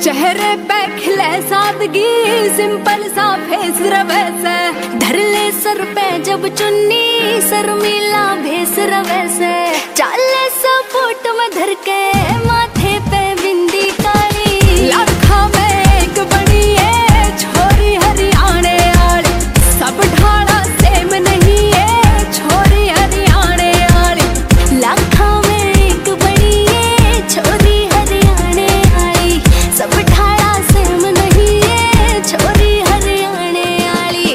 चेहरे पे खिले सादगी, सिंपल सा फेस रवे से, धर ले सर पे जब चुन्नी, शर्मीला भेस रवे से, चाले सपोर्ट में धर के माथे पे बिंदी काली, लाखा में एक बड़ी है छोरी हरियाणे वाली, सब ढाला सेम नहीं है छोरी हरियाणे वाली, लाखा में एक बड़ी है छोरी हरियाणे वाली, सब ढाला सेम नहीं है छोरी हरियाणे वाली।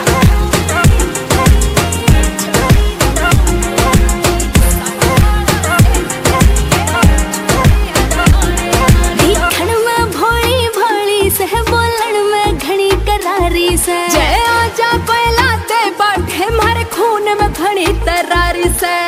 दिखण में भोली भोली से, बोलन में घनी करारी से, जय आजा पहला ते बाटे मारे खून में घनी तरारी से।